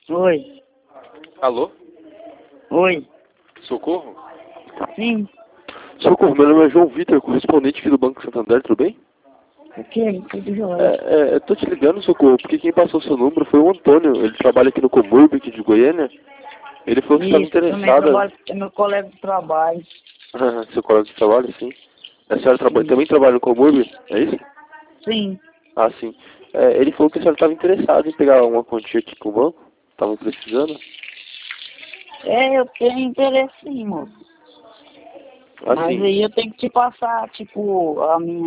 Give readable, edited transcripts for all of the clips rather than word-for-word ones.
Oi. Alô? Oi. Socorro? Sim. Socorro, meu nome é João Vitor, correspondente aqui do Banco Santander, tudo bem? O quê? Tudo jóia. Eu tô te ligando, Socorro, porque quem passou seu número foi o Antônio. Ele trabalha aqui no Comurb, aqui de Goiânia. Ele falou que estava Isso, eu também interessada. trabalho, é meu colega de trabalho. Seu colega de trabalho, sim. A senhora Sim. também trabalha no Comurb, é isso? Sim. Ah, sim. Ele falou que a senhora estava interessada em pegar uma quantia aqui com o banco. Estavam precisando. Eu tenho interesse sim, moço. Mas Assim, aí eu tenho que te passar, tipo,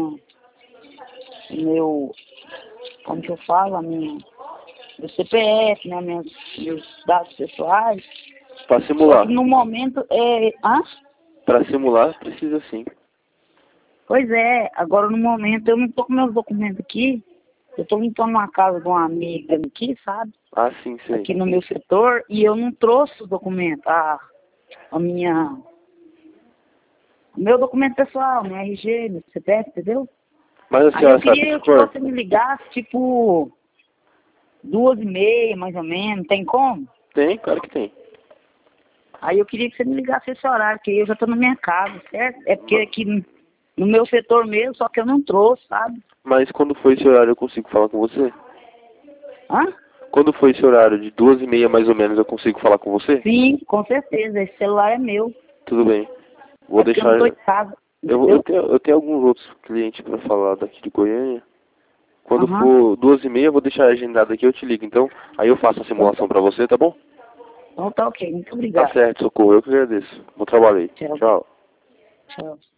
como que eu falo, meu CPF, né, meus dados pessoais. para Só simular. que no momento, Para simular, precisa sim. Pois é, agora no momento eu não tô com meus documentos aqui. Eu tô limpando uma casa de uma amiga aqui, sabe? Ah, sim, sei. Aqui no meu setor, e eu não trouxe os documentos, meu documento pessoal, meu RG, meu CPF, entendeu? Mas a Aí eu senhora sabe queria de que cor? você me ligasse, tipo, 2h30, mais ou menos, tem como? Tem, claro que tem. Aí eu queria que você me ligasse esse horário, que eu já tô na minha casa, certo? É porque aqui no meu setor mesmo, só que eu não trouxe, sabe? Mas quando foi esse horário eu consigo falar com você? Hã? Quando foi esse horário de 2h30 mais ou menos eu consigo falar com você? Sim, com certeza, esse celular é meu. Tudo bem. Vou É porque eu não deixar. tô em casa, Eu entendeu? tenho alguns outros clientes para falar daqui de Goiânia. Quando Aham. for 2h30 eu vou deixar agendado aqui, eu te ligo. Então, aí eu faço a simulação para você, tá bom? Então tá ok, muito Tá obrigado. certo, Socorro. Eu que agradeço. Bom trabalho aí. Tchau. Tchau. Tchau.